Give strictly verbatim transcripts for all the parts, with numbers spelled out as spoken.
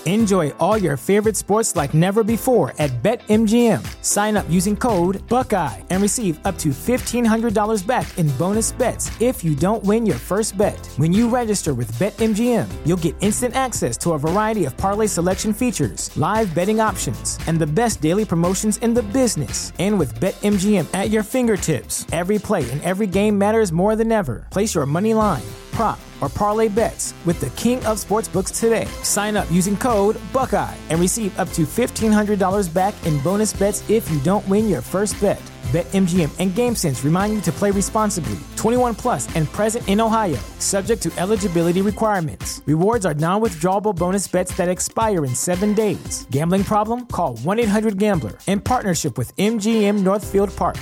Enjoy all your favorite sports like never before at BetMGM. Sign up using code Buckeye and receive up to fifteen hundred dollars back in bonus bets if you don't win your first bet. When you register with BetMGM, you'll get instant access to a variety of parlay selection features, live betting options, and the best daily promotions in the business. And with BetMGM at your fingertips, every play and every game matters more than ever. Place your money line, prop, or parlay bets with the king of sportsbooks today. Sign up using code Buckeye and receive up to fifteen hundred dollars back in bonus bets if you don't win your first bet. BetMGM and GameSense remind you to play responsibly. twenty-one plus and present in Ohio, subject to eligibility requirements. Rewards are non-withdrawable bonus bets that expire in seven days. Gambling problem? Call one eight hundred gambler in partnership with M G M Northfield Park.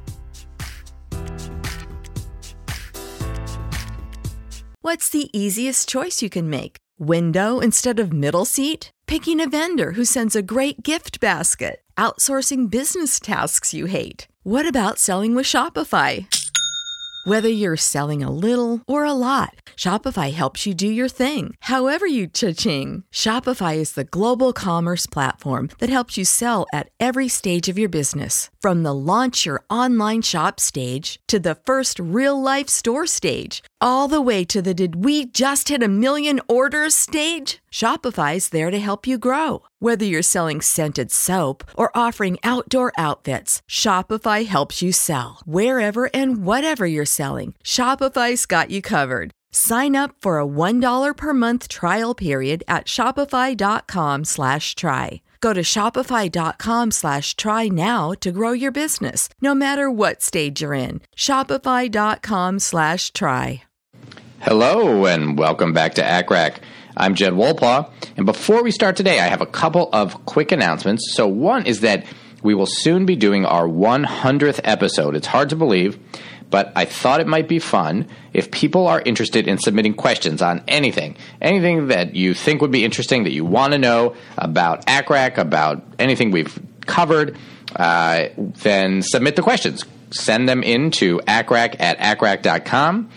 What's the easiest choice you can make? Window instead of middle seat? Picking a vendor who sends a great gift basket? Outsourcing business tasks you hate? What about selling with Shopify? Whether you're selling a little or a lot, Shopify helps you do your thing, however you cha-ching. Shopify is the global commerce platform that helps you sell at every stage of your business. From the launch your online shop stage to the first real-life store stage, all the way to the did we just hit a million orders stage. Shopify's there to help you grow. Whether you're selling scented soap or offering outdoor outfits, Shopify helps you sell. Wherever and whatever you're selling, Shopify's got you covered. Sign up for a one dollar per month trial period at shopify.com slash try. Go to shopify.com slash try now to grow your business, no matter what stage you're in. Shopify.com slash try. Hello, and welcome back to A C R A C. I'm Jed Wolpaw, and before we start today, I have a couple of quick announcements. So one is that we will soon be doing our one hundredth episode. It's hard to believe, but I thought it might be fun if people are interested in submitting questions on anything, anything that you think would be interesting, that you want to know about A C R A C, about anything we've covered, uh, then submit the questions. Send them in to acrac at acrac dot com,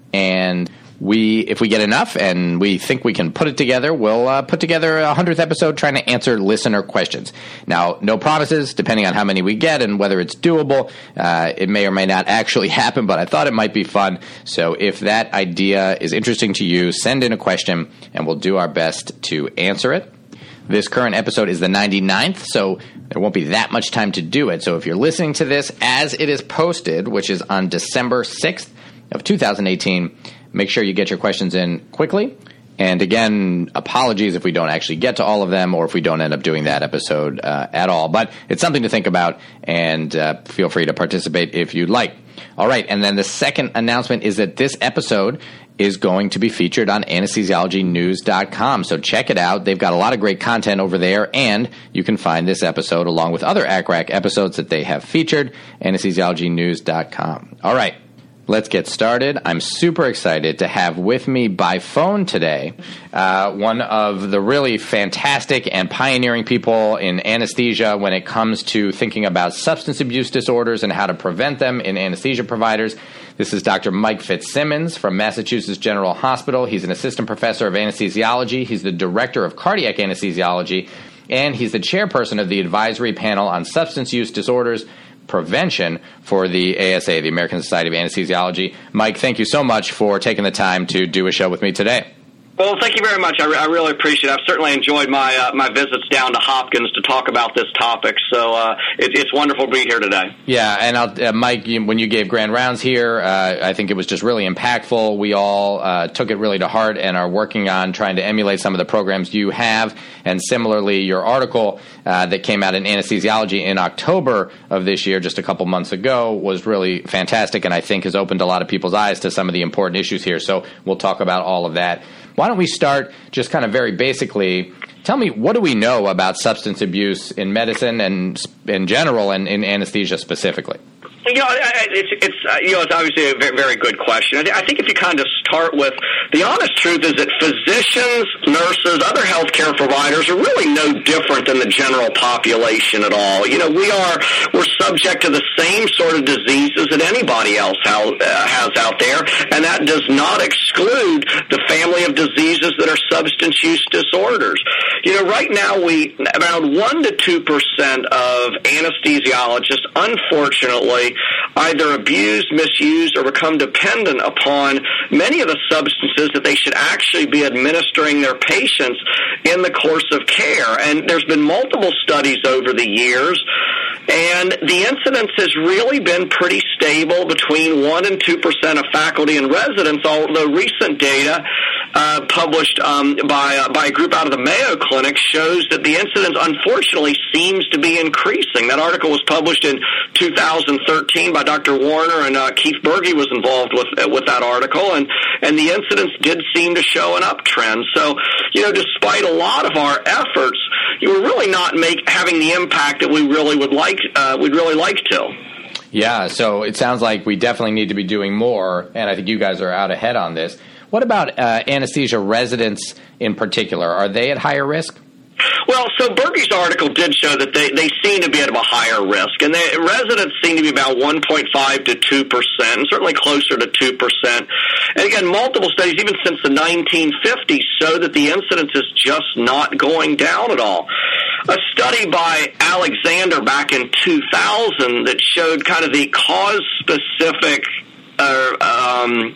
and We, if we get enough and we think we can put it together, we'll uh, put together a hundredth episode trying to answer listener questions. Now, no promises, depending on how many we get and whether it's doable. Uh, it may or may not actually happen, but I thought it might be fun. So if that idea is interesting to you, send in a question and we'll do our best to answer it. This current episode is the ninety-ninth, so there won't be that much time to do it. So if you're listening to this as it is posted, which is on December sixth of two thousand eighteen, make sure you get your questions in quickly. And again, apologies if we don't actually get to all of them or if we don't end up doing that episode uh, at all. But it's something to think about, and uh, feel free to participate if you'd like. All right, and then the second announcement is that this episode is going to be featured on anesthesiology news dot com. So check it out. They've got a lot of great content over there, and you can find this episode along with other A C R A C episodes that they have featured, anesthesiology news dot com. All right. Let's get started. I'm super excited to have with me by phone today uh, one of the really fantastic and pioneering people in anesthesia when it comes to thinking about substance abuse disorders and how to prevent them in anesthesia providers. This is Doctor Mike Fitzsimmons from Massachusetts General Hospital. He's an assistant professor of anesthesiology. He's the director of cardiac anesthesiology, and he's the chairperson of the advisory panel on substance use disorders prevention for the A S A, the American Society of Anesthesiology. Mike, thank you so much for taking the time to do a show with me today. Well, thank you very much. I, re- I really appreciate it. I've certainly enjoyed my uh, my visits down to Hopkins to talk about this topic, so uh, it, it's wonderful to be here today. Yeah, and I'll, uh, Mike, you, when you gave grand rounds here, uh, I think it was just really impactful. We all uh, took it really to heart and are working on trying to emulate some of the programs you have, and similarly, your article uh, that came out in Anesthesiology in October of this year, just a couple months ago, was really fantastic, and I think has opened a lot of people's eyes to some of the important issues here, so we'll talk about all of that. Why don't we start just kind of very basically, tell me, what do we know about substance abuse in medicine and in general and in anesthesia specifically? You know, it's it's uh, you know it's obviously a very, very good question. I think if you kind of start with the honest truth is that physicians, nurses, other healthcare providers are really no different than the general population at all. You know, we are we're subject to the same sort of diseases that anybody else ha- uh, has out there, and that does not exclude the family of diseases that are substance use disorders. You know, right now we around one to two percent of anesthesiologists, unfortunately, either abuse, misuse, or become dependent upon many of the substances that they should actually be administering their patients in the course of care. And there's been multiple studies over the years, and the incidence has really been pretty stable between one and two percent of faculty and residents, although recent data uh, published um, by, uh, by a group out of the Mayo Clinic shows that the incidence, unfortunately, seems to be increasing. That article was published in two thousand thirteen by Doctor Warner, and uh, Keith Berge was involved with uh, with that article, and, and the incidence did seem to show an uptrend. So, you know, despite a lot of our efforts, you were really not make, having the impact that we really would like, uh, we'd really like to. Yeah, so it sounds like we definitely need to be doing more, and I think you guys are out ahead on this. What about uh, anesthesia residents in particular? Are they at higher risk? Well, so Berge's article did show that they, they seem to be at a higher risk, and the residents seem to be about one point five to two percent, and certainly closer to two percent. And again, multiple studies, even since the nineteen fifties, show that the incidence is just not going down at all. A study by Alexander back in two thousand that showed kind of the cause-specific uh, um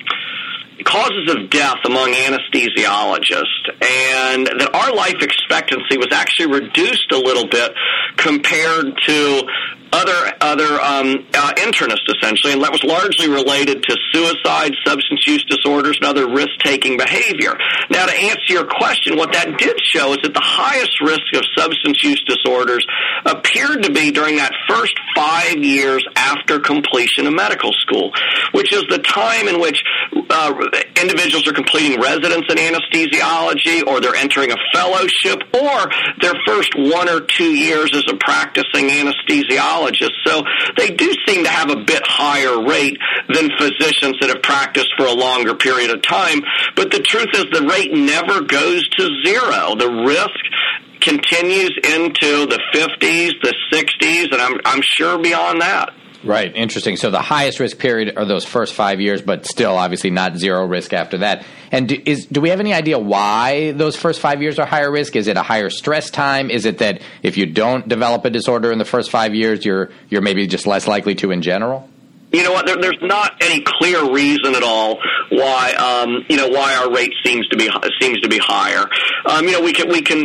causes of death among anesthesiologists, and that our life expectancy was actually reduced a little bit compared to other other um, uh, internists, essentially, and that was largely related to suicide, substance use disorders, and other risk-taking behavior. Now, to answer your question, what that did show is that the highest risk of substance use disorders appeared to be during that first five years after completion of medical school, which is the time in which uh, individuals are completing residence in anesthesiology, or they're entering a fellowship, or their first one or two years as a practicing anesthesiologist. So they do seem to have a bit higher rate than physicians that have practiced for a longer period of time. But the truth is the rate never goes to zero. The risk continues into the fifties, the sixties, and I'm, I'm sure beyond that. Right. Interesting. So the highest risk period are those first five years, but still obviously not zero risk after that. And do, is, do we have any idea why those first five years are higher risk? Is it a higher stress time? Is it that if you don't develop a disorder in the first five years, you're you're maybe just less likely to in general? You know what? There, there's not any clear reason at all why um, you know why our rate seems to be seems to be higher. Um, you know, we can we can.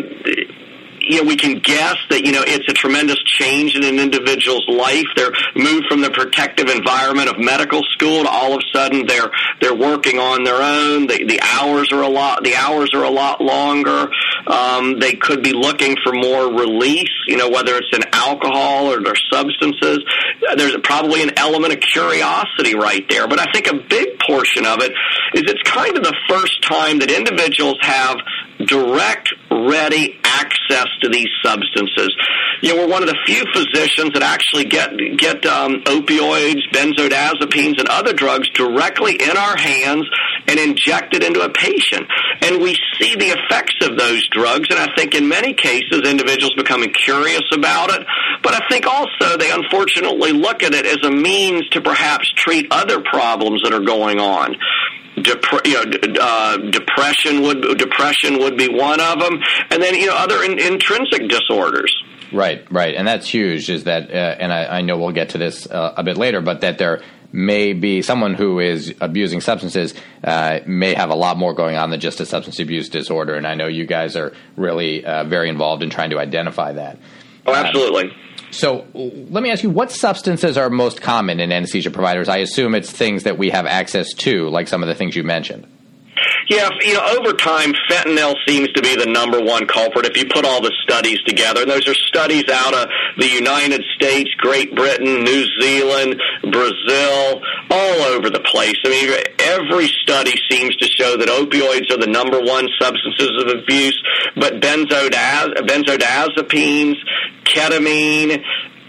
You know, we can guess that, you know, it's a tremendous change in an individual's life. They're moved from the protective environment of medical school to all of a sudden they're they're working on their own. The, the hours are a lot the hours are a lot longer. Um, they could be looking for more release, you know, whether it's in alcohol or their substances. There's probably an element of curiosity right there. But I think a big portion of it is it's kind of the first time that individuals have direct, ready access to these substances. You know, we're one of the few physicians that actually get get um, opioids, benzodiazepines, and other drugs directly in our hands and injected into a patient. And we see the effects of those drugs, and I think in many cases individuals becoming curious about it. But I think also they unfortunately look at it as a means to perhaps treat other problems that are going on. Dep- you know, uh, depression would depression would be one of them, and then you know other in- intrinsic disorders. Right, right, and that's huge. Is that, uh, and I, I know we'll get to this uh, a bit later, but that there may be someone who is abusing substances uh, may have a lot more going on than just a substance abuse disorder, and I know you guys are really uh, very involved in trying to identify that. Oh, absolutely. Um, So let me ask you, what substances are most common in anesthesia providers? I assume it's things that we have access to, like some of the things you mentioned. Yeah, you know, over time, fentanyl seems to be the number one culprit if you put all the studies together. And those are studies out of the United States, Great Britain, New Zealand, Brazil, all over the place. I mean, every study seems to show that opioids are the number one substances of abuse, but benzodiaz- benzodiazepines, ketamine,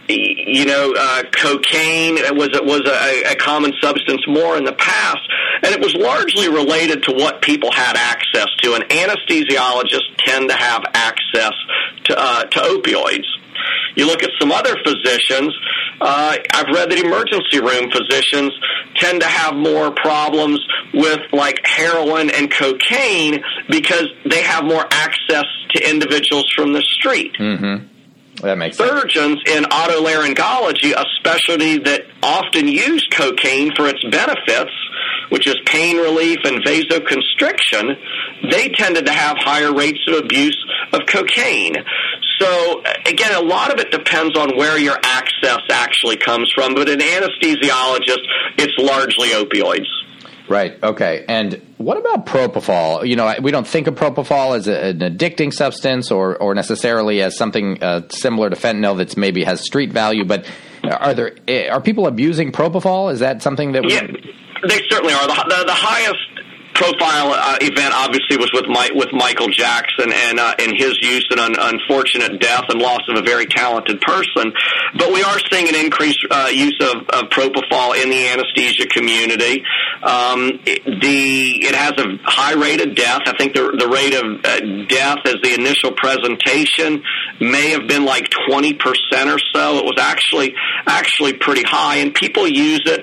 you know, uh, cocaine was was a, a common substance more in the past, and it was largely related to what people had access to. And anesthesiologists tend to have access to uh, to opioids. You look at some other physicians, uh, I've read that emergency room physicians tend to have more problems with, like, heroin and cocaine because they have more access to individuals from the street. Mm-hmm. That makes sense. Surgeons in otolaryngology, a specialty that often use cocaine for its benefits, which is pain relief and vasoconstriction, they tended to have higher rates of abuse of cocaine. So, again, a lot of it depends on where your access actually comes from, but an anesthesiologist, it's largely opioids. Right. Okay. And what about propofol? You know, we don't think of propofol as a, an addicting substance or, or necessarily as something uh, similar to fentanyl that's maybe has street value. But are there are people abusing propofol? Is that something that? We... Yeah, they certainly are. The, the, the highest profile uh, event obviously was with Mike, with Michael Jackson and uh, and his use and un, unfortunate death and loss of a very talented person. But we are seeing an increased uh, use of, of propofol in the anesthesia community. Um, it, the it has a high rate of death. I think the the rate of uh, death as the initial presentation may have been like twenty percent or so. It was actually actually pretty high, and people use it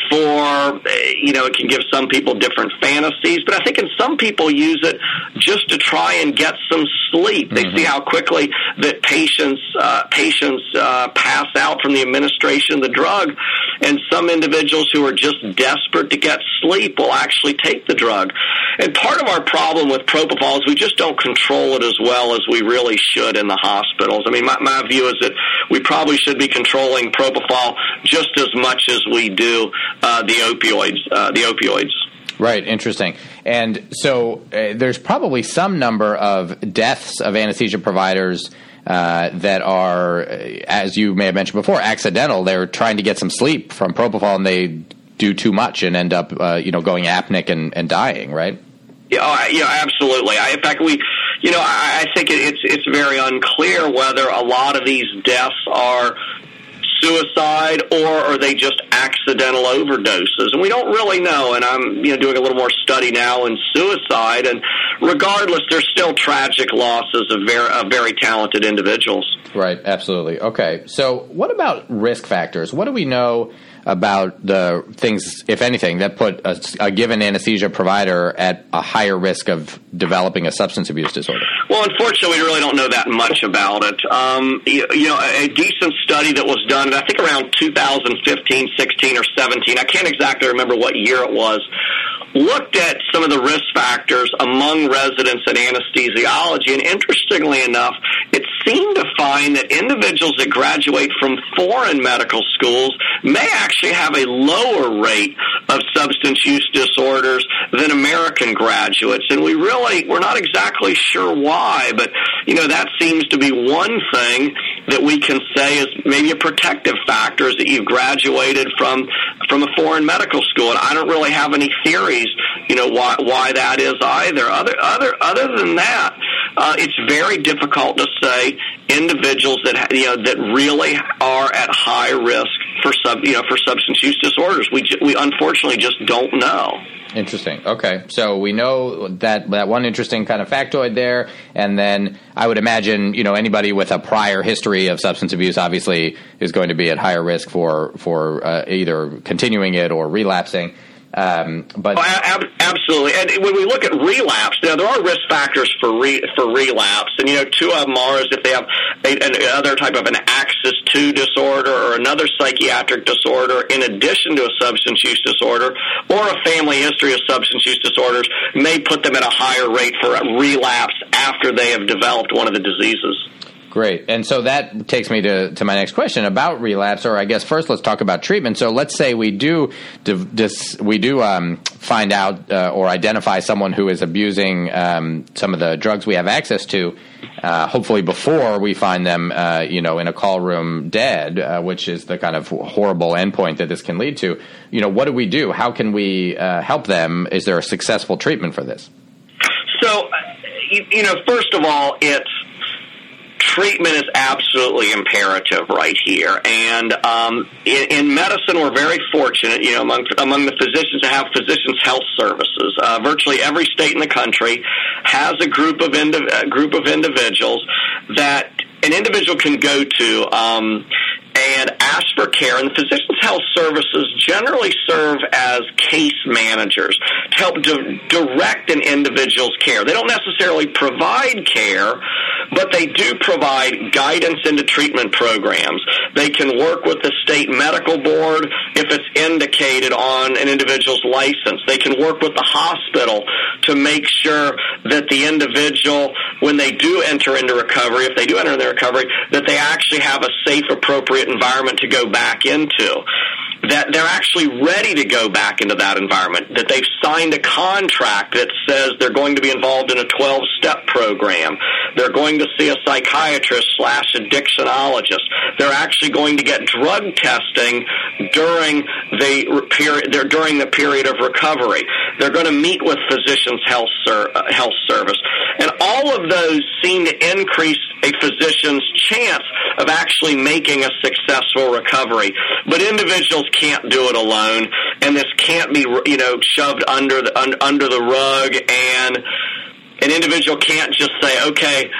for, you know, it can give some people different fantasies, but I think in some people use it just to try and get some sleep. They mm-hmm. see how quickly that patients uh, patients uh, pass out from the administration of the drug, and some individuals who are just desperate to get sleep will actually take the drug. And part of our problem with propofol is we just don't control it as well as we really should in the hospitals. I mean, my, my view is that we probably should be controlling propofol just as much as we do uh, the opioids. Uh, the opioids. Right. Interesting. And so uh, there's probably some number of deaths of anesthesia providers uh, that are, as you may have mentioned before, accidental. They're trying to get some sleep from propofol, and they do too much and end up, uh, you know, going apneic and, and dying. Right. Yeah. Oh, yeah. Absolutely. I, in fact, we, you know, I, I think it, it's it's very unclear whether a lot of these deaths are suicide or are they just accidental overdoses, and we don't really know. And I'm, you know, doing a little more study now in suicide, and regardless, there's still tragic losses of very, of very talented individuals. Right. Absolutely. Okay. So, what about risk factors? What do we know about the things, if anything, that put a, a given anesthesia provider at a higher risk of developing a substance abuse disorder? Well, unfortunately, we really don't know that much about it. Um, you, you know, a, a decent study that was done, I think around two thousand fifteen, sixteen, or seventeen, I can't exactly remember what year it was, looked at some of the risk factors among residents in anesthesiology, and interestingly enough, it seemed to find that individuals that graduate from foreign medical schools may actually have a lower rate of substance use disorders than American graduates. And we really, we're not exactly sure why, but, you know, that seems to be one thing that we can say is maybe a protective factor, is that you've graduated from from a foreign medical school. And I don't really have any theories, you know, why why that is either. Other other other than that, uh, it's very difficult to say individuals that, you know, that really are at high risk for sub you know for substance use disorders. We ju- we unfortunately just don't know. Interesting. Okay. So we know that that one interesting kind of factoid there. And then I would imagine, you know, anybody with a prior history of substance abuse obviously is going to be at higher risk for, for uh, either continuing it or relapsing. Um, but oh, ab- absolutely. And when we look at relapse, now there are risk factors for re- for relapse, and you know, two of them are is if they have a, another type of an Axis two disorder or another psychiatric disorder in addition to a substance use disorder, or a family history of substance use disorders, may put them at a higher rate for a relapse after they have developed one of the diseases. Great. And so that takes me to, to my next question about relapse, or I guess first let's talk about treatment. So let's say we do dis, we do um, find out uh, or identify someone who is abusing um, some of the drugs we have access to, uh, hopefully before we find them, uh, you know, in a call room dead, uh, which is the kind of horrible endpoint that this can lead to. You know, what do we do? How can we uh, help them? Is there a successful treatment for this? So, you, you know, first of all, it's treatment is absolutely imperative right here. And um, in, in medicine, we're very fortunate, you know, among among the physicians to have physicians' health services. Uh, virtually every state in the country has a group of indi- a group of individuals that an individual can go to um, and ask for care. And the physicians' health services generally serve as case managers to help di- direct an individual's care. They don't necessarily provide care, but they do provide guidance into treatment programs. They can work with the state medical board if it's indicated on an individual's license. They can work with the hospital to make sure that the individual, when they do enter into recovery, if they do enter into recovery, that they actually have a safe, appropriate environment to go back into, that they're actually ready to go back into that environment, that they've signed a contract that says they're going to be involved in a twelve-step program. They're going to see a psychiatrist slash addictionologist. They're actually going to get drug testing during the period, during the period of recovery. They're going to meet with physicians' health, ser- health service. And all of those seem to increase a physician's chance of actually making a successful recovery. But individuals can't do it alone, and this can't be, you know, shoved under the un, under the rug, and an individual can't just say, okay,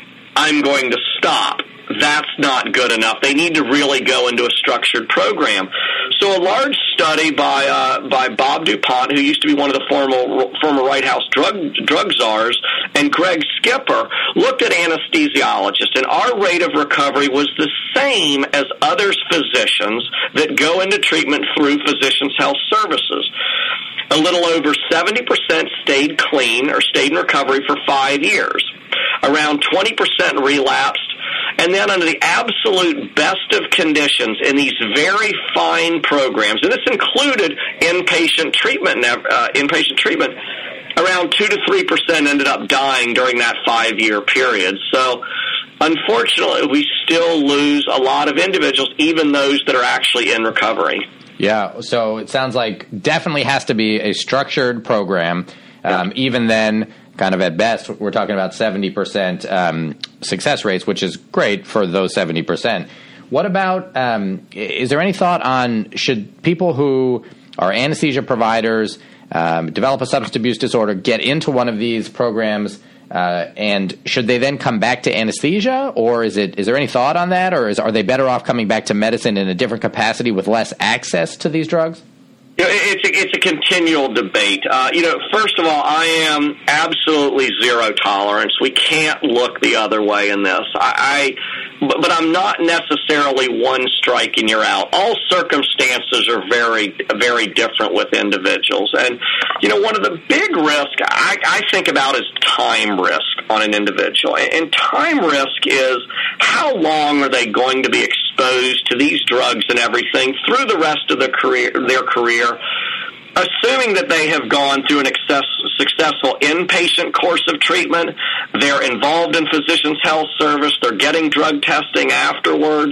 I'm going to stop. That's not good enough. They need to really go into a structured program. So a large study by uh, by Bob DuPont, who used to be one of the former former White House drug drug czars, and Greg Skipper looked at anesthesiologists, and our rate of recovery was the same as other physicians that go into treatment through physicians' health services. A little over seventy percent stayed clean or stayed in recovery for five years. Around twenty percent relapsed. And then under the absolute best of conditions in these very fine programs, and this included inpatient treatment, uh, inpatient treatment, around two to three percent ended up dying during that five-year period. So unfortunately, we still lose a lot of individuals, even those that are actually in recovery. Yeah, so it sounds like definitely has to be a structured program. Um, yeah. Even then, kind of at best, we're talking about seventy percent um, success rates, which is great for those seventy percent. What about, um, is there any thought on should people who are anesthesia providers um, develop a substance abuse disorder, get into one of these programs, uh, and should they then come back to anesthesia? Or is it is there any thought on that? Or is, are they better off coming back to medicine in a different capacity with less access to these drugs? You know, it's a, it's a continual debate. Uh, you know, first of all, I am absolutely zero tolerance. We can't look the other way in this. I, I but, but I'm not necessarily one strike and you're out. All circumstances are very, very different with individuals. And, you know, one of the big risks I, I think about is time risk on an individual. And time risk is how long are they going to be exposed to these drugs and everything through the rest of their career, their career, assuming that they have gone through an excess, successful inpatient course of treatment, they're involved in physicians' health service, they're getting drug testing afterwards.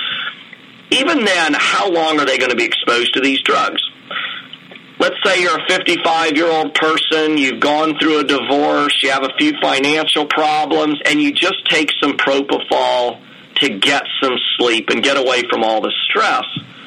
Even then, how long are they going to be exposed to these drugs? Let's say you're a fifty-five-year-old person, you've gone through a divorce, you have a few financial problems, and you just take some propofol to get some sleep and get away from all the stress.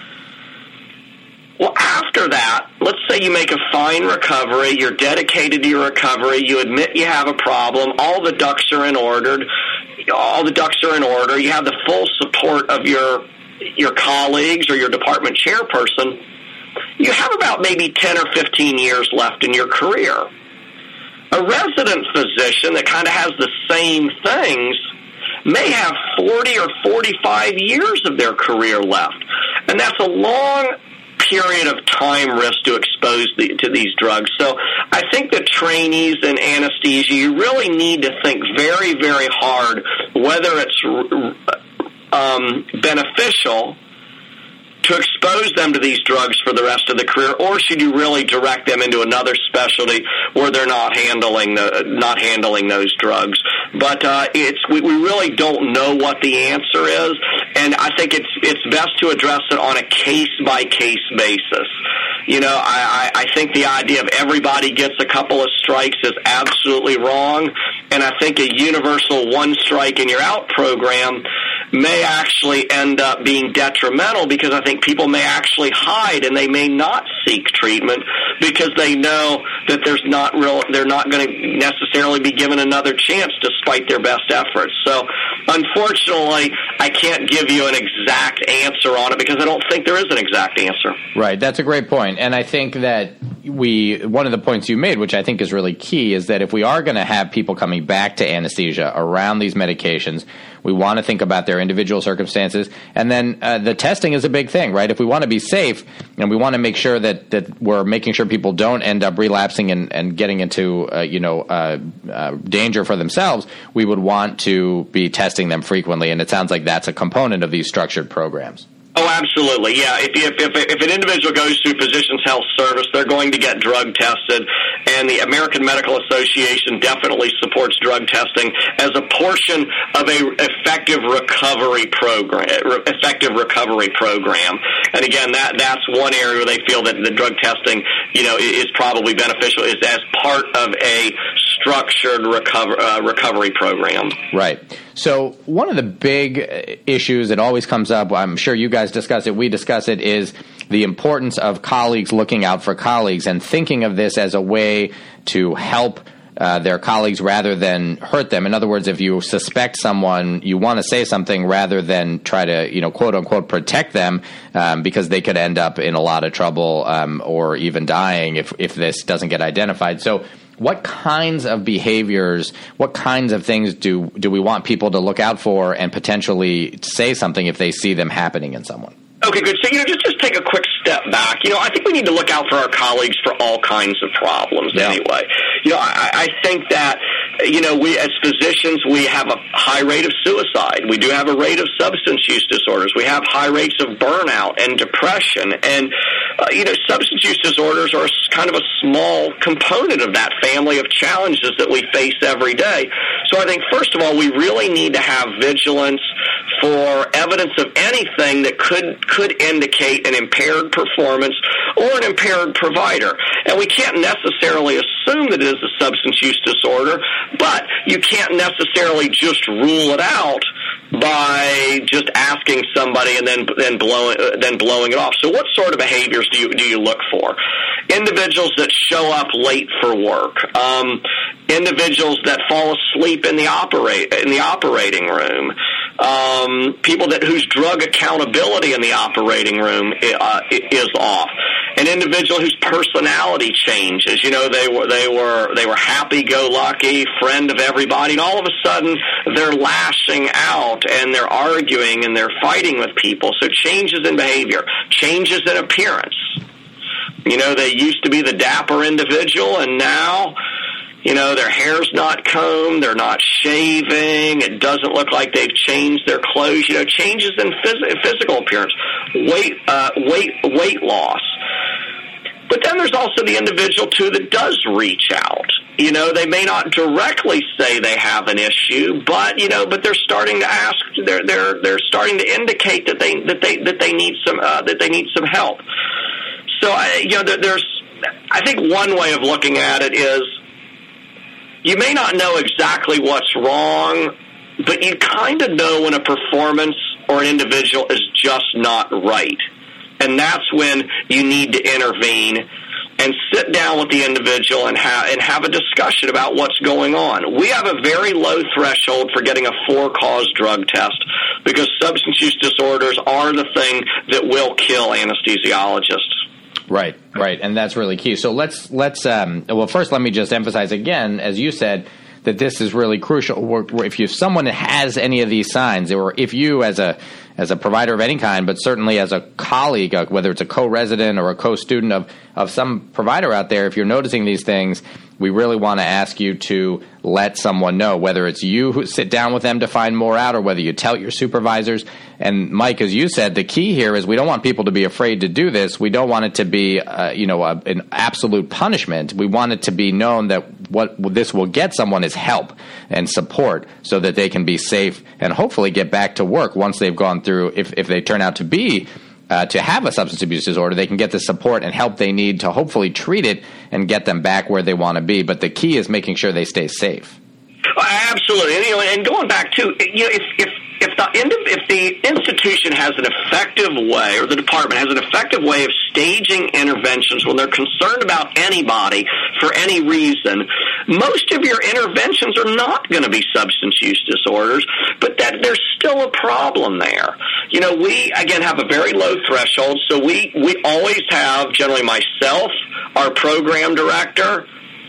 Well, after that, let's say you make a fine recovery, you're dedicated to your recovery, you admit you have a problem, all the ducks are in order, all the ducks are in order, you have the full support of your your colleagues or your department chairperson, you have about maybe ten or fifteen years left in your career. A resident physician that kind of has the same things may have forty or forty-five years of their career left. And that's a long period of time risk to expose the, to these drugs. So I think the trainees in anesthesia, you really need to think very, very hard whether it's um, beneficial to expose them to these drugs for the rest of the career, or should you really direct them into another specialty where they're not handling the not handling those drugs? But uh, it's we, we really don't know what the answer is, and I think it's it's best to address it on a case by case basis. You know, I, I think the idea of everybody gets a couple of strikes is absolutely wrong, and I think a universal one strike and you're out program may actually end up being detrimental, because I think people may actually hide and they may not seek treatment because they know that there's not real, they're not going to necessarily be given another chance despite their best efforts. So unfortunately, I can't give you an exact answer on it because I don't think there is an exact answer. Right. That's a great point. And I think that we, one of the points you made, which I think is really key, is that if we are going to have people coming back to anesthesia around these medications, we want to think about their individual circumstances. And then uh, the testing is a big thing, right? If we want to be safe and we want to make sure that, that we're making sure people don't end up relapsing and, and getting into, uh, you know, uh, uh, danger for themselves, we would want to be testing them frequently. And it sounds like that's a component of these structured programs. Oh, absolutely. Yeah. If, if, if, if an individual goes to Physicians Health Service, they're going to get drug tested. And the American Medical Association definitely supports drug testing as a portion of a effective recovery program, effective recovery program. And again, that, that's one area where they feel that the drug testing, you know, is probably beneficial, is as part of a structured recover, uh, recovery program. Right. So one of the big issues that always comes up, I'm sure you guys discuss it, we discuss it, is the importance of colleagues looking out for colleagues and thinking of this as a way to help uh, their colleagues rather than hurt them. In other words, if you suspect someone, you want to say something rather than try to, you know, quote unquote, protect them um, because they could end up in a lot of trouble um, or even dying if, if this doesn't get identified. So what kinds of behaviors, what kinds of things do, do we want people to look out for and potentially say something if they see them happening in someone? Okay, good. So, you know, just, just take a quick step back. You know, I think we need to look out for our colleagues for all kinds of problems yeah. anyway. You know, I, I think that, you know, we as physicians, we have a high rate of suicide. We do have a rate of substance use disorders. We have high rates of burnout and depression. And, uh, you know, substance use disorders are kind of a small component of that family of challenges that we face every day. So I think, first of all, we really need to have vigilance for evidence of anything that could could indicate an impaired performance or an impaired provider. And we can't necessarily assume that it is a substance use disorder, but you can't necessarily just rule it out by just asking somebody and then then blowing then blowing it off. So what sort of behaviors do you do you look for? Individuals that show up late for work, um, individuals that fall asleep in the operate in the operating room, um, people that whose drug accountability in the operating room uh, is off, an individual whose personality changes. You know, they were they were they were happy-go-lucky, friend of everybody, and all of a sudden they're lashing out and they're arguing and they're fighting with people. So changes in behavior, changes in appearance. You know, they used to be the dapper individual, and now, you know, their hair's not combed, they're not shaving, it doesn't look like they've changed their clothes. You know, changes in phys- physical appearance, weight, uh, weight, weight loss. But then there's also the individual, too, that does reach out. You know, they may not directly say they have an issue, but, you know, but they're starting to ask, they're, they're, they're starting to indicate that they, that they, that they need some, uh, that they need some help. So, I, you know, there, there's, I think one way of looking at it is you may not know exactly what's wrong, but you kind of know when a performance or an individual is just not right. And that's when you need to intervene and sit down with the individual and have and have a discussion about what's going on. We have a very low threshold for getting a for-cause drug test because substance use disorders are the thing that will kill anesthesiologists. Right, right, and that's really key. So let's let's um, well, first let me just emphasize again, as you said, that this is really crucial. If you, if someone has any of these signs, or if you as a as a provider of any kind, but certainly as a colleague, whether it's a co-resident or a co-student of, of some provider out there, if you're noticing these things, we really want to ask you to let someone know, whether it's you who sit down with them to find more out or whether you tell your supervisors. And Mike, as you said, the key here is we don't want people to be afraid to do this. We don't want it to be, uh, you know, a, an absolute punishment. We want it to be known that what this will get someone is help and support so that they can be safe and hopefully get back to work once they've gone through, if, if they turn out to be uh, to have a substance abuse disorder, they can get the support and help they need to hopefully treat it and get them back where they want to be. But the key is making sure they stay safe. Absolutely. And, you know, and going back to, you know, if, if If the, if the institution has an effective way, or the department has an effective way of staging interventions when they're concerned about anybody for any reason, most of your interventions are not going to be substance use disorders, but that there's still a problem there. You know, we, again, have a very low threshold, so we, we always have, generally myself, our program director,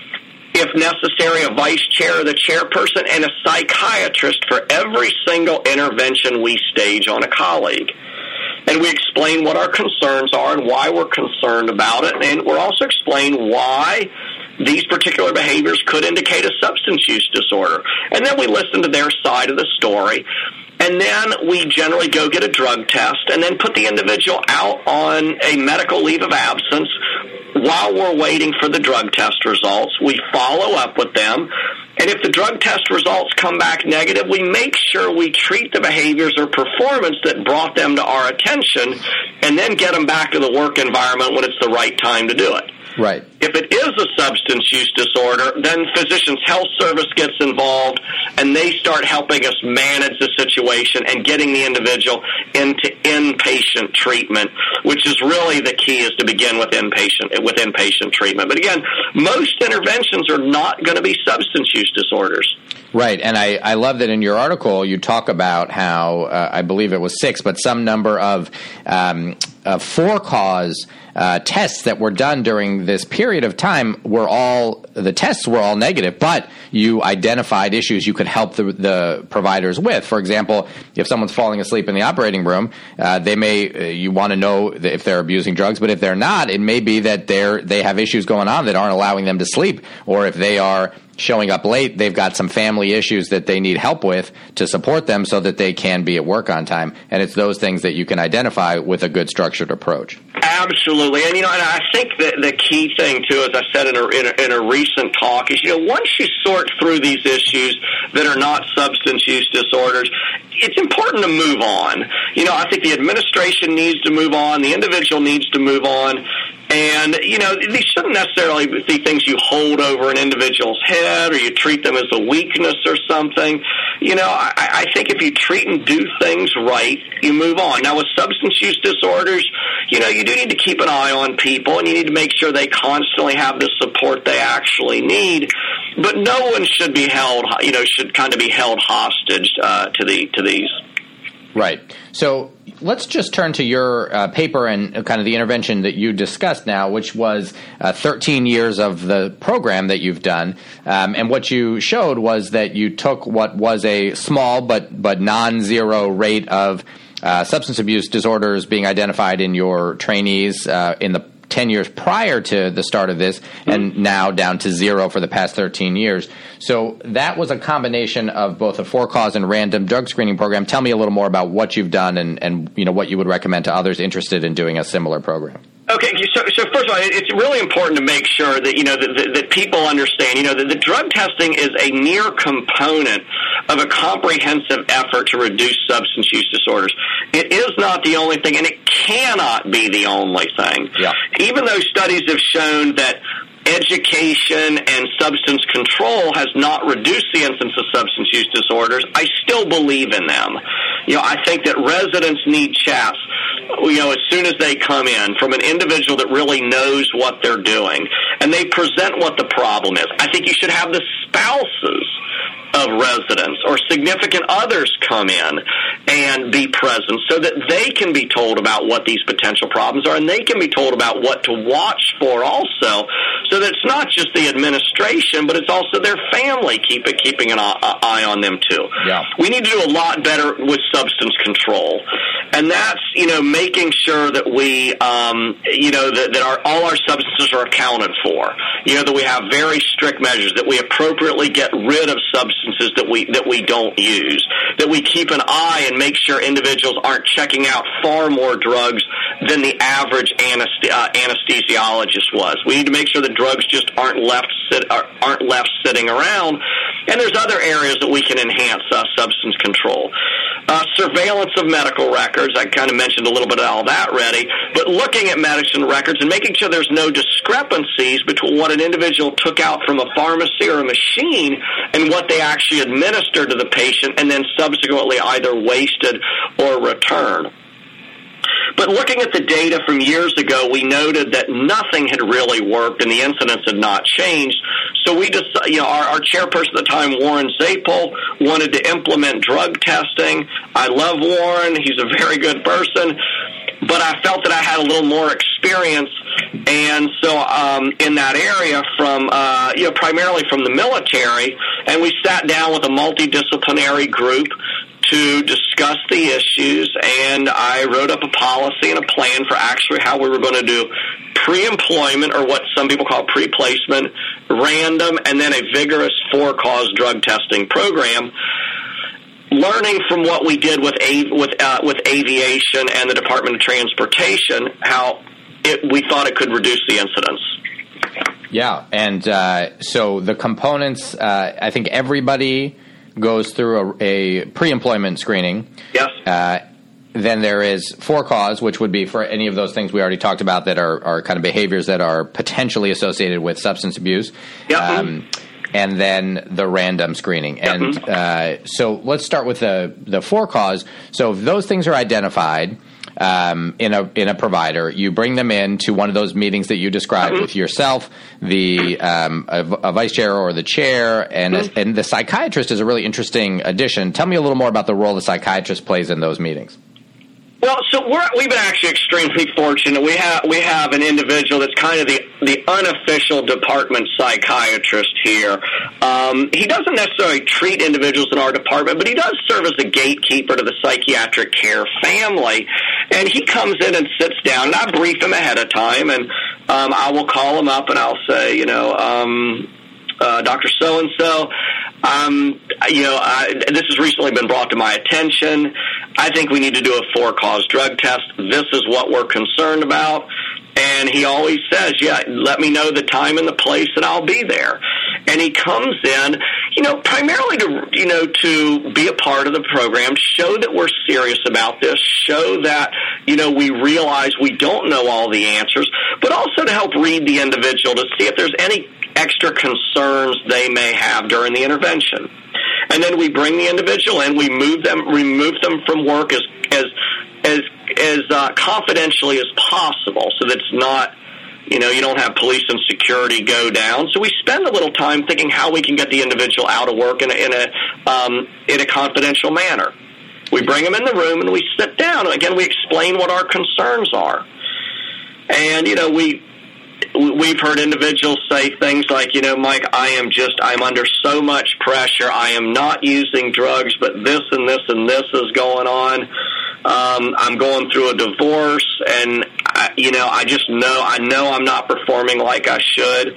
if necessary, a vice chair or the chairperson, and a psychiatrist for every single intervention we stage on a colleague. And we explain what our concerns are and why we're concerned about it, and we're also explain why these particular behaviors could indicate a substance use disorder. And then we listen to their side of the story. And then we generally go get a drug test and then put the individual out on a medical leave of absence while we're waiting for the drug test results. We follow up with them. And if the drug test results come back negative, we make sure we treat the behaviors or performance that brought them to our attention and then get them back to the work environment when it's the right time to do it. Right. If it is a substance use disorder, then Physicians Health Service gets involved, and they start helping us manage the situation and getting the individual into inpatient treatment, which is really the key, is to begin with inpatient with inpatient treatment. But again, most interventions are not going to be substance use disorders. Right, and I, I love that in your article you talk about how, uh, I believe it was six, but some number of um, uh, for-cause uh, tests that were done during this period of time were all, the tests were all negative, but you identified issues you could help the, the providers with. For example, if someone's falling asleep in the operating room, uh, they may, uh, you want to know if they're abusing drugs, but if they're not, it may be that they're, they have issues going on that aren't allowing them to sleep, or if they are showing up late, they've got some family issues that they need help with to support them so that they can be at work on time. And it's those things that you can identify with a good structured approach. Absolutely. And, you know, and I think that the key thing, too, as I said in a, in a, in a recent talk, is, you know, once you sort through these issues that are not substance use disorders, it's important to move on. You know, I think the administration needs to move on. The individual needs to move on. And, you know, these shouldn't necessarily be things you hold over an individual's head or you treat them as a weakness or something. You know, I, I think if you treat and do things right, you move on. Now, with substance use disorders, you know, you do need to keep an eye on people, and you need to make sure they constantly have the support they actually need. But no one should be held, you know, should kind of be held hostage uh, to the to these. Right. So let's just turn to your uh, paper and kind of the intervention that you discussed now, which was uh, thirteen years of the program that you've done. Um, and what you showed was that you took what was a small but but non-zero rate of uh, substance abuse disorders being identified in your trainees uh, in the ten years prior to the start of this, and now down to zero for the past thirteen years. So that was a combination of both a for-cause and random drug screening program. Tell me a little more about what you've done and, and you know what you would recommend to others interested in doing a similar program. Okay, so, so first of all, it's really important to make sure that, you know, that, that, that people understand, you know, that the drug testing is a near component of a comprehensive effort to reduce substance use disorders. It is not the only thing, and it cannot be the only thing. Yeah. Even though studies have shown that education and substance control has not reduced the incidence of substance use disorders, I still believe in them. You know, I think that residents need chats, you know, as soon as they come in, from an individual that really knows what they're doing, and they present what the problem is. I think you should have the spouses of residents or significant others come in and be present so that they can be told about what these potential problems are, and they can be told about what to watch for also, so that it's not just the administration, but it's also their family keep it, keeping an eye on them too. Yeah. We need to do a lot better with substance control, and that's, you know, making sure that we, um, you know, that, that our, all our substances are accounted for, you know, that we have very strict measures, that we appropriately get rid of substances that we that we don't use, that we keep an eye and make sure individuals aren't checking out far more drugs than the average anesthe- uh, anesthesiologist was. We need to make sure that drugs just aren't left sit- aren't left sitting around. And there's other areas that we can enhance uh, substance control. Uh, surveillance of medical records, I kind of mentioned a little bit of all that already, but looking at medicine records and making sure there's no discrepancies between what an individual took out from a pharmacy or a machine and what they actually administered to the patient and then subsequently either wasted or returned. But looking at the data from years ago, we noted that nothing had really worked and the incidence had not changed. So we just, you know, our, our chairperson at the time, Warren Zapel, wanted to implement drug testing. I love Warren. He's a very good person. But I felt that I had a little more experience, and so um, in that area from, uh, you know, primarily from the military, and we sat down with a multidisciplinary group to discuss the issues, and I wrote up a policy and a plan for actually how we were going to do pre-employment, or what some people call pre-placement, random, and then a vigorous four-cause drug testing program, learning from what we did with av- with uh, with aviation and the Department of Transportation, how it, we thought it could reduce the incidence. Yeah, and uh, so the components, uh, I think everybody goes through a, a pre-employment screening. Yes. Uh, then there is for-cause, which would be for any of those things we already talked about that are, are kind of behaviors that are potentially associated with substance abuse. Yep. Um, and then the random screening. Yep. And uh, so let's start with the, the for-cause. So if those things are identified um, in a in a provider, you bring them in to one of those meetings that you described mm-hmm. with yourself, the um, a, a vice chair or the chair, and mm-hmm. a, and the psychiatrist is a really interesting addition. Tell me a little more about the role the psychiatrist plays in those meetings. Well, so we're, we've been actually extremely fortunate. We have we have an individual that's kind of the, the unofficial department psychiatrist here. Um, he doesn't necessarily treat individuals in our department, but he does serve as a gatekeeper to the psychiatric care family. And he comes in and sits down, and I brief him ahead of time, and um, I will call him up and I'll say, you know, um, uh, Doctor So-and-so, um, you know, I, this has recently been brought to my attention. I think we need to do a for-cause drug test. This is what we're concerned about. And he always says, yeah, let me know the time and the place and I'll be there. And he comes in, you know, primarily to, you know, to be a part of the program, show that we're serious about this, show that, you know, we realize we don't know all the answers, but also to help read the individual to see if there's any extra concerns they may have during the intervention. And then we bring the individual in, we move them, remove them from work as as as as uh, confidentially as possible, so that it's not, you know, you don't have police and security go down. So we spend a little time thinking how we can get the individual out of work in a in a um, in a confidential manner. We bring them in the room and we sit down. Again, we explain what our concerns are, and you know we. We've heard individuals say things like, you know, Mike, I am just, I'm under so much pressure. I am not using drugs, but this and this and this is going on. Um, I'm going through a divorce, and, I, you know, I just know, I know I'm not performing like I should.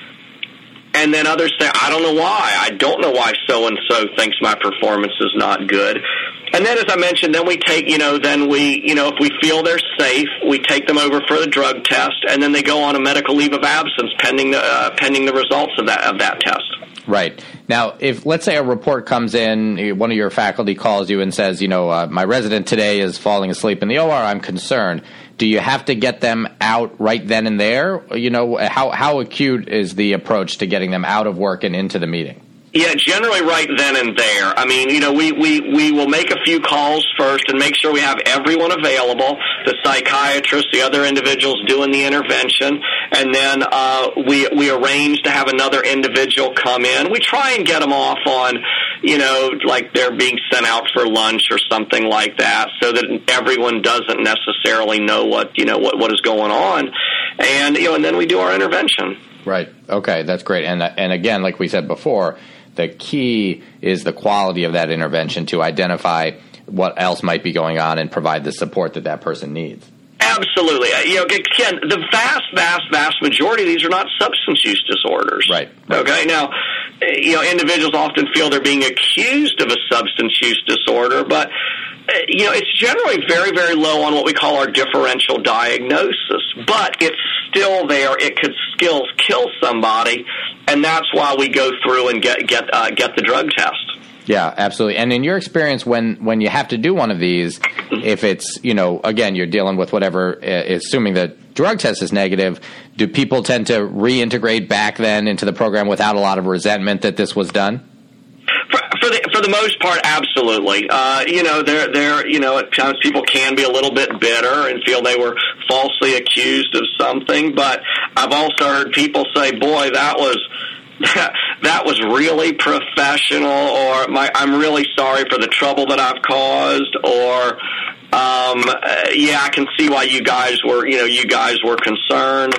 And then others say, I don't know why. I don't know why so-and-so thinks my performance is not good. And then, as I mentioned, then we take, you know, then we, you know, if we feel they're safe, we take them over for the drug test, and then they go on a medical leave of absence pending the uh, pending the results of that of that test. Right. Now, if, let's say a report comes in, one of your faculty calls you and says, you know, uh, my resident today is falling asleep in the O R, I'm concerned. Do you have to get them out right then and there? You know, how how acute is the approach to getting them out of work and into the meeting? Yeah, generally right then and there. I mean, you know, we, we, we will make a few calls first and make sure we have everyone available, the psychiatrist, the other individuals doing the intervention, and then uh, we we arrange to have another individual come in. We try and get them off on, you know, like they're being sent out for lunch or something like that, so that everyone doesn't necessarily know what, you know, what, what is going on. And, you know, and then we do our intervention. Right. Okay, that's great. And and again, like we said before, the key is the quality of that intervention to identify what else might be going on and provide the support that that person needs. Absolutely. You know, Ken, the vast, vast, vast majority of these are not substance use disorders. Right. Okay. Now, you know, individuals often feel they're being accused of a substance use disorder, but you know, it's generally very, very low on what we call our differential diagnosis, but it's still there. It could still kill somebody, and that's why we go through and get get uh, get the drug test. Yeah, absolutely. And in your experience, when, when you have to do one of these, if it's, you know, again, you're dealing with whatever, uh, assuming the drug test is negative, do people tend to reintegrate back then into the program without a lot of resentment that this was done? For, for the for the most part, absolutely. Uh, you know, there there you know at times people can be a little bit bitter and feel they were falsely accused of something. But I've also heard people say, "Boy, that was that, that was really professional," or My, "I'm really sorry for the trouble that I've caused," or um, uh, "Yeah, I can see why you guys were you know you guys were concerned."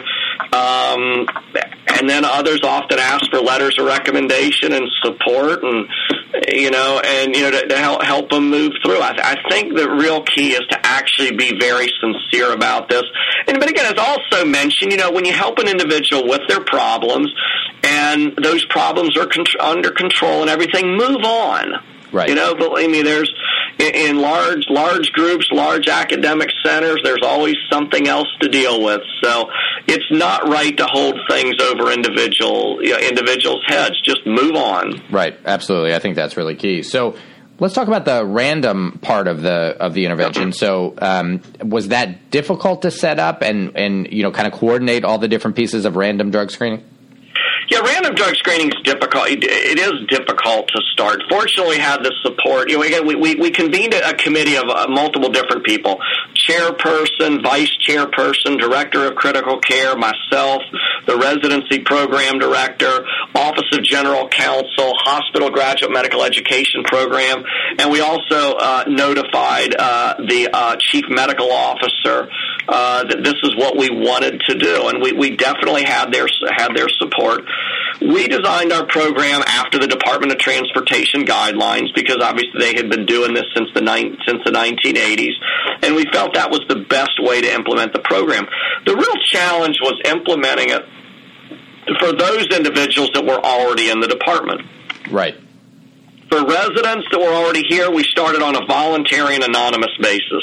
Um, and then others often ask for letters of recommendation and support, and you know, and you know, to, to help help them move through. I, I think the real key is to actually be very sincere about this. And but again, as also mentioned, you know, when you help an individual with their problems, and those problems are con- under control and everything, move on. Right. You know, believe me, there's in large large groups, large academic centers, there's always something else to deal with. So it's not right to hold things over individual you know, individuals' heads. Just move on. Right. Absolutely. I think that's really key. So let's talk about the random part of the of the intervention. So um, was that difficult to set up and, and you know kind of coordinate all the different pieces of random drug screening? Yeah, random drug screening is difficult. It is difficult to start. Fortunately, we had the support. You know, again, we, we, we convened a committee of uh, multiple different people: chairperson, vice chairperson, director of critical care, myself, the residency program director, office of general counsel, hospital graduate medical education program, and we also uh, notified uh, the uh, chief medical officer uh, that this is what we wanted to do, and we, we definitely had their had their support. We designed our program after the Department of Transportation guidelines because obviously they had been doing this since the ni- since the nineteen eighties, and we felt that was the best way to implement the program. The real challenge was implementing it for those individuals that were already in the department. Right. For residents that were already here, we started on a voluntary and anonymous basis.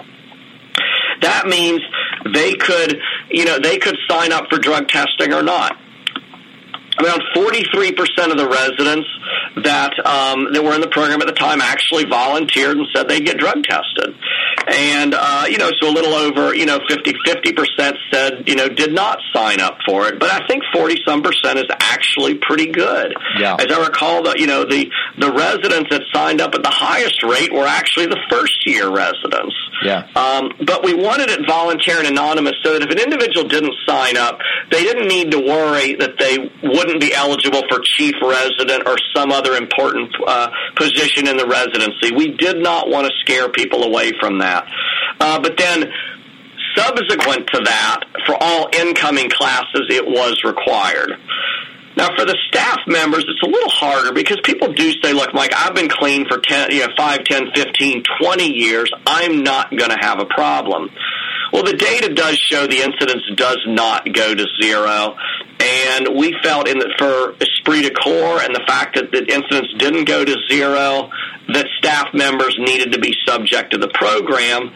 That means they could, you know, they could sign up for drug testing or not. Around forty-three percent of the residents that um, that were in the program at the time actually volunteered and said they'd get drug tested. And, uh, you know, so a little over, you know, fifty, fifty percent said, you know, did not sign up for it. But I think forty-some percent is actually pretty good. Yeah. As I recall, the, you know, the, the residents that signed up at the highest rate were actually the first-year residents. Yeah. Um, but we wanted it voluntary and anonymous so that if an individual didn't sign up, they didn't need to worry that they wouldn't be eligible for chief resident or some other important uh, position in the residency. We did not want to scare people away from that. Uh, but then subsequent to that, for all incoming classes, it was required. Now, for the staff members, it's a little harder because people do say, look, Mike, I've been clean for ten, you know, five, ten, fifteen, twenty years. I'm not going to have a problem. Well, the data does show the incidence does not go to zero. And we felt in the, for esprit de corps and the fact that the incidence didn't go to zero, that staff members needed to be subject to the program.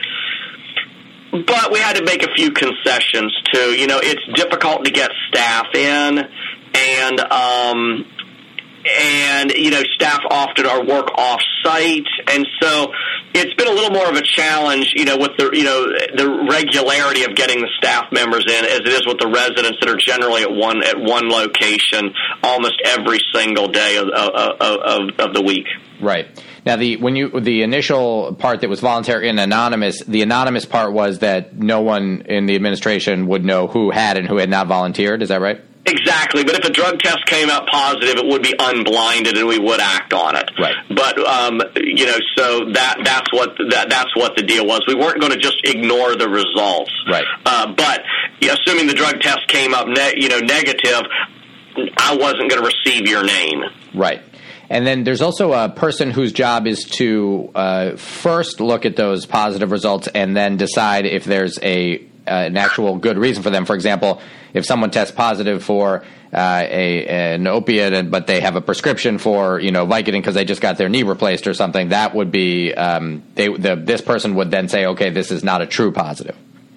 But we had to make a few concessions, too. You know, it's difficult to get staff in, and, um, and you know, staff often are work off-site, and so it's been a little more of a challenge, you know, with the, you know, the regularity of getting the staff members in as it is with the residents that are generally at one at one location almost every single day of of, of, of the week. Right. Now, the when you the initial part that was voluntary and anonymous, the anonymous part was that no one in the administration would know who had and who had not volunteered. Is that right? Exactly, but if a drug test came out positive, it would be unblinded, and we would act on it. Right. But um, you know, so that that's what that that's what the deal was. We weren't going to just ignore the results. Right. Uh, but yeah, assuming the drug test came up, ne- you know, negative, I wasn't going to receive your name. Right. And then there's also a person whose job is to uh, first look at those positive results and then decide if there's a uh, an actual good reason for them. For example, if someone tests positive for uh, a an opiate, but they have a prescription for you know Vicodin because they just got their knee replaced or something, that would be um, they the, this person would then say, okay, this is not a true positive.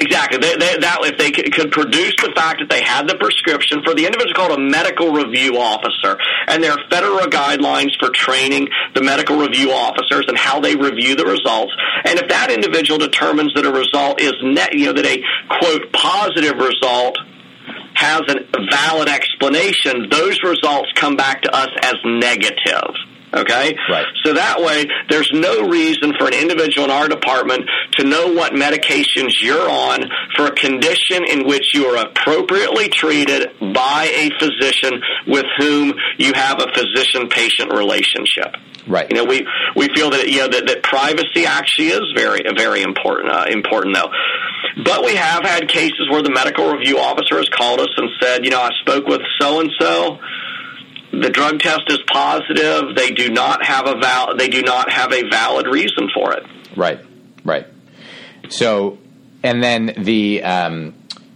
Exactly. They, they, that if they could, could produce the fact that they had the prescription for the individual called a medical review officer, and there are federal guidelines for training the medical review officers and how they review the results. And if that individual determines that a result is net, you know, that a quote positive result has a valid explanation, those results come back to us as negative. Okay? Right. So that way, there's no reason for an individual in our department to know what medications you're on for a condition in which you are appropriately treated by a physician with whom you have a physician-patient relationship. Right. You know, we we feel that you know that, that privacy actually is very very important uh, important though. But we have had cases where the medical review officer has called us and said, you know, I spoke with so and so. The drug test is positive. They do not have a val- They do not have a valid reason for it. Right, right. So, and then the um,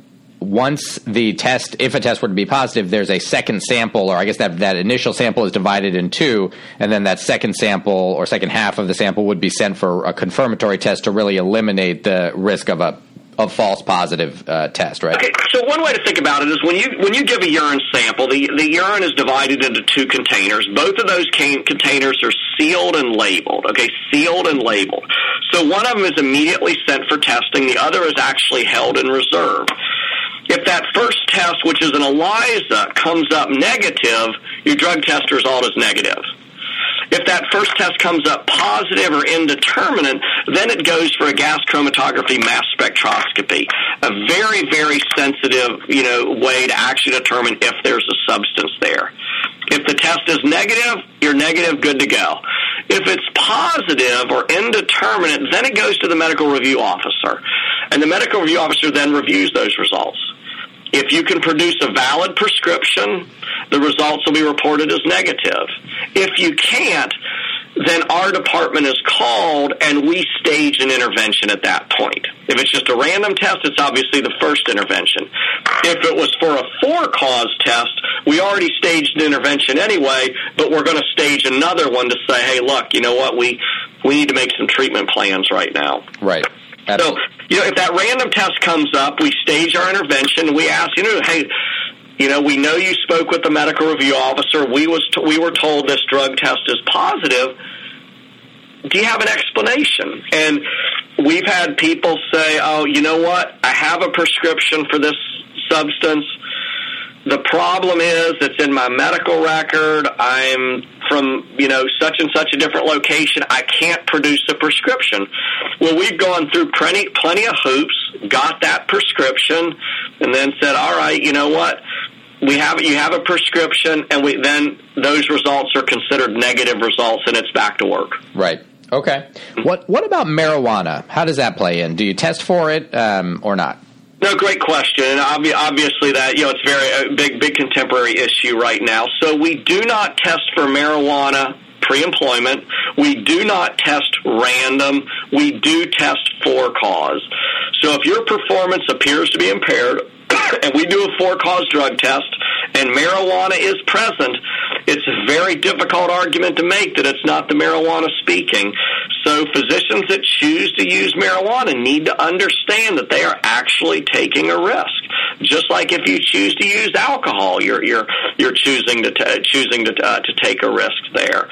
once the test, if a test were to be positive, there's a second sample, or I guess that that initial sample is divided in two, and then that second sample or second half of the sample would be sent for a confirmatory test to really eliminate the risk of a of false positive uh, test, right? Okay, so one way to think about it is when you when you give a urine sample, the, the urine is divided into two containers. Both of those can, containers are sealed and labeled, okay, sealed and labeled. So one of them is immediately sent for testing. The other is actually held in reserve. If that first test, which is an ELISA, comes up negative, your drug test result is negative. If that first test comes up positive or indeterminate, then it goes for a gas chromatography mass spectroscopy, a very, very sensitive, you know, way to actually determine if there's a substance there. If the test is negative, you're negative, good to go. If it's positive or indeterminate, then it goes to the medical review officer, and the medical review officer then reviews those results. If you can produce a valid prescription, the results will be reported as negative. If you can't, then our department is called and we stage an intervention at that point. If it's just a random test, it's obviously the first intervention. If it was for a for-cause test, we already staged an intervention anyway, but we're going to stage another one to say, hey, look, you know what, we, we need to make some treatment plans right now. Right. Absolutely. So, you know, if that random test comes up, we stage our intervention. We ask, you know, hey, you know, we know you spoke with the medical review officer. We was t- we were told this drug test is positive. Do you have an explanation? And we've had people say, oh, you know what? I have a prescription for this substance. The problem is it's in my medical record. I'm from, you know, such and such a different location. I can't produce a prescription. Well, we've gone through plenty, plenty of hoops, got that prescription, and then said, all right, you know what? We have you have a prescription, and we then those results are considered negative results, and it's back to work. Right. Okay. What What about marijuana? How does that play in? Do you test for it um, or not? No, great question. And obviously that, you know, it's very a big, big contemporary issue right now. So we do not test for marijuana pre-employment. We do not test random. We do test for cause. So if your performance appears to be impaired and we do a for-cause drug test and marijuana is present, it's a very difficult argument to make that it's not the marijuana speaking. So physicians that choose to use marijuana need to understand that they are actually taking a risk. Just like if you choose to use alcohol, you're you're you're choosing to t- choosing to uh, to take a risk there.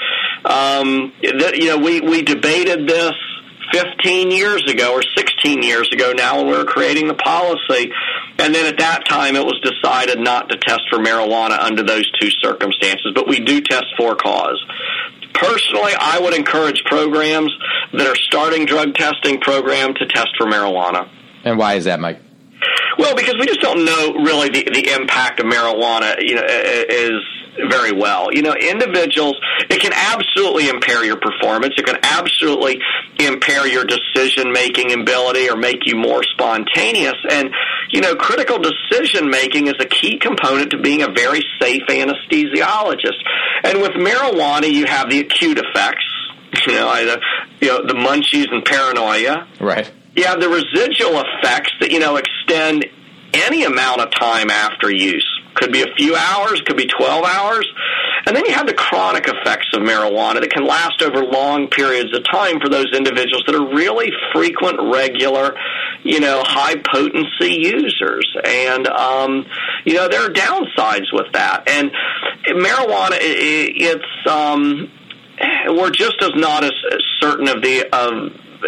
Um, th- you know, we we debated this fifteen years ago or sixteen years ago now when we were creating the policy. And then at that time it was decided not to test for marijuana under those two circumstances. But we do test for cause. Personally, I would encourage programs that are starting drug testing program to test for marijuana. And why is that, Mike? Well, because we just don't know really the, the impact of marijuana, you know, is very well. You know, individuals, it can absolutely impair your performance. It can absolutely impair your decision-making ability or make you more spontaneous. And, you know, critical decision-making is a key component to being a very safe anesthesiologist. And with marijuana, you have the acute effects, you know, either, you know, the munchies and paranoia. Right. You have the residual effects that, you know, extend any amount of time after use. Could be a few hours, could be twelve hours. And then you have the chronic effects of marijuana that can last over long periods of time for those individuals that are really frequent, regular you know, high potency users. And, um, you know, there are downsides with that. And marijuana, it, it's, um, we're just as not as certain of the, of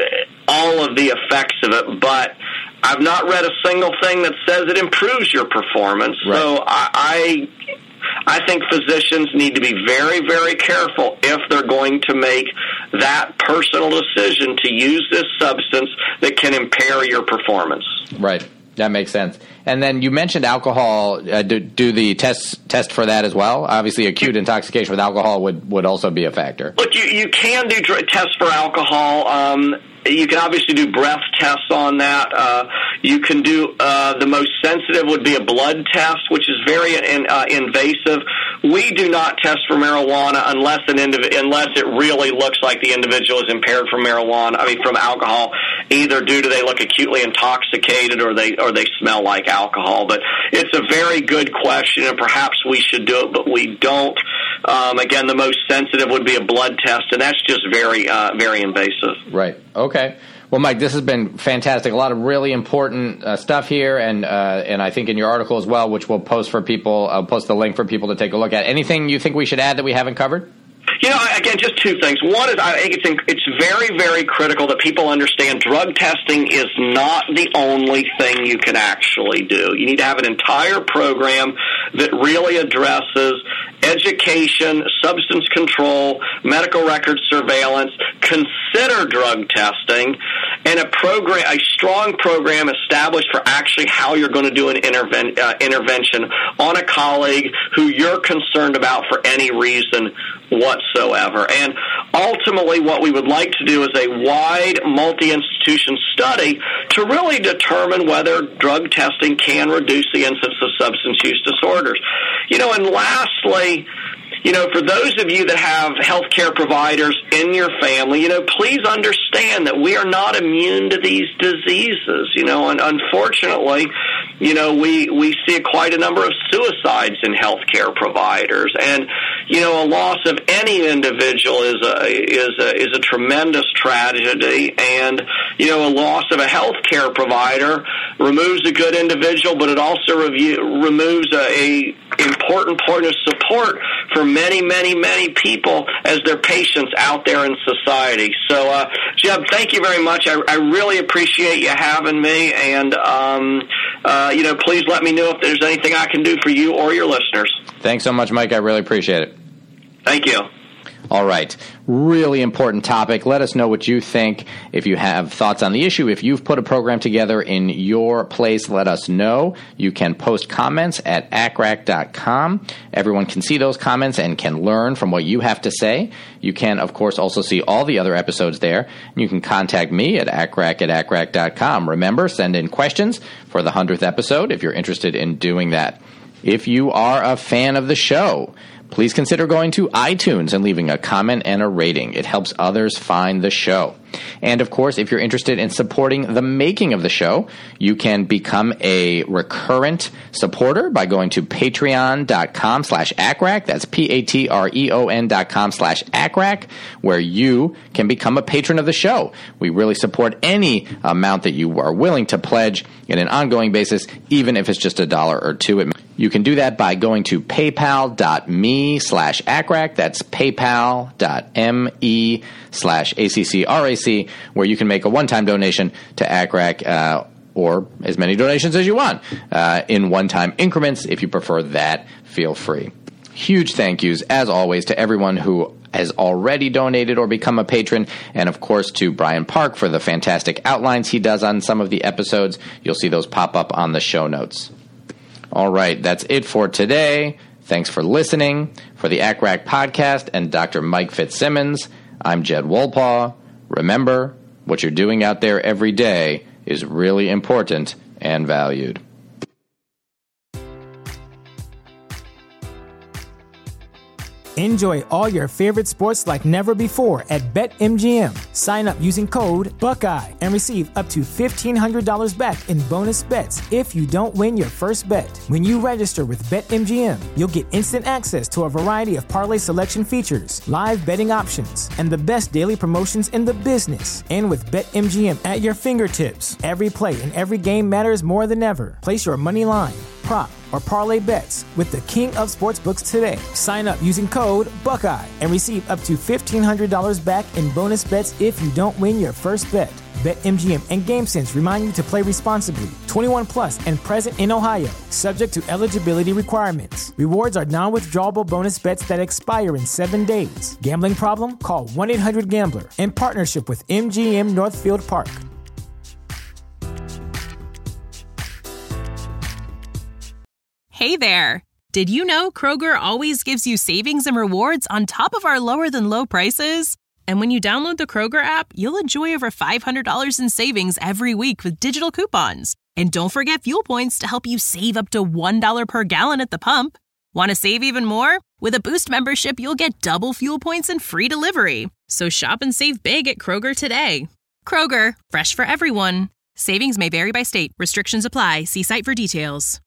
all of the effects of it, but I've not read a single thing that says it improves your performance. Right. So I, I I think physicians need to be very, very careful if they're going to make that personal decision to use this substance that can impair your performance. Right. That makes sense. And then you mentioned alcohol. Uh, do, do the test test for that as well? Obviously, acute intoxication with alcohol would, would also be a factor. Look, you, you can do dr- tests for alcohol. Um, you can obviously do breath tests on that. Uh, you can do uh, the most sensitive would be a blood test, which is very in, uh, invasive. We do not test for marijuana unless an indiv- unless it really looks like the individual is impaired from marijuana. I mean, from alcohol, either due to they look acutely intoxicated or they or they smell like alcohol. But it's a very good question, and perhaps we should do it, but we don't. Um, again, the most sensitive would be a blood test, and that's just very, uh, very invasive. Right. Okay. Well, Mike, this has been fantastic. A lot of really important uh, stuff here, and uh, and I think in your article as well, which we'll post for people. I'll post the link for people to take a look at. Anything you think we should add that we haven't covered? You know, again, just two things. One is I think it's it's very, very critical that people understand drug testing is not the only thing you can actually do. You need to have an entire program that really addresses education, substance control, medical record surveillance, consider drug testing, and a program, a strong program established for actually how you're going to do an interven- uh, intervention on a colleague who you're concerned about for any reason whatsoever. And ultimately what we would like to do is a wide multi-institution study to really determine whether drug testing can reduce the incidence of substance use disorders. You know, and lastly, you know, for those of you that have healthcare providers in your family, you know, please understand that we are not immune to these diseases, you know, and unfortunately, you know, we, we see quite a number of suicides in healthcare providers. And, you know, a loss of any individual is a, is a, is a tremendous tragedy. And, you know, a loss of a healthcare provider removes a good individual, but it also review, removes a, a important point of support for many, many, many people as their patients out there in society. So, uh, Jeb, thank you very much. I, I really appreciate you having me. And, um, uh, you know, please let me know if there's anything I can do for you or your listeners. Thanks so much, Mike. I really appreciate it. Thank you. All right. Really important topic. Let us know what you think. If you have thoughts on the issue, if you've put a program together in your place, let us know. You can post comments at A C R A C dot com. Everyone can see those comments and can learn from what you have to say. You can, of course, also see all the other episodes there. You can contact me at A C R A C at A C R A C dot com. Remember, send in questions for the hundredth episode if you're interested in doing that. If you are a fan of the show, please consider going to iTunes and leaving a comment and a rating. It helps others find the show. And, of course, if you're interested in supporting the making of the show, you can become a recurrent supporter by going to patreon.com slash ACRAC. That's P-A-T-R-E-O-N dot com slash ACRAC, where you can become a patron of the show. We really support any amount that you are willing to pledge in an ongoing basis, even if it's just a dollar or two. It You can do that by going to paypal.me slash ACRAC. That's paypal.me slash A-C-C-R-A-C, where you can make a one-time donation to ACRAC, uh, or as many donations as you want, uh, in one-time increments. If you prefer that, feel free. Huge thank yous, as always, to everyone who has already donated or become a patron, and of course to Brian Park for the fantastic outlines he does on some of the episodes. You'll see those pop up on the show notes. All right, that's it for today. Thanks for listening. For the A C R A C podcast and Doctor Mike Fitzsimmons, I'm Jed Wolpaw. Remember, what you're doing out there every day is really important and valued. Enjoy all your favorite sports like never before at BetMGM. Sign up using code Buckeye and receive up to fifteen hundred dollars back in bonus bets if you don't win your first bet. When you register with BetMGM, you'll get instant access to a variety of parlay selection features, live betting options, and the best daily promotions in the business. And with BetMGM at your fingertips, every play and every game matters more than ever. Place your money line, prop, or parlay bets with the king of sportsbooks today. Sign up using code Buckeye and receive up to fifteen hundred dollars back in bonus bets if you don't win your first bet. BetMGM and GameSense remind you to play responsibly. twenty-one plus and present in Ohio, subject to eligibility requirements. Rewards are non-withdrawable bonus bets that expire in seven days. Gambling problem? Call one eight hundred gambler in partnership with M G M Northfield Park. Hey there! Did you know Kroger always gives you savings and rewards on top of our lower-than-low prices? And when you download the Kroger app, you'll enjoy over five hundred dollars in savings every week with digital coupons. And don't forget fuel points to help you save up to one dollar per gallon at the pump. Want to save even more? With a Boost membership, you'll get double fuel points and free delivery. So shop and save big at Kroger today. Kroger, fresh for everyone. Savings may vary by state. Restrictions apply. See site for details.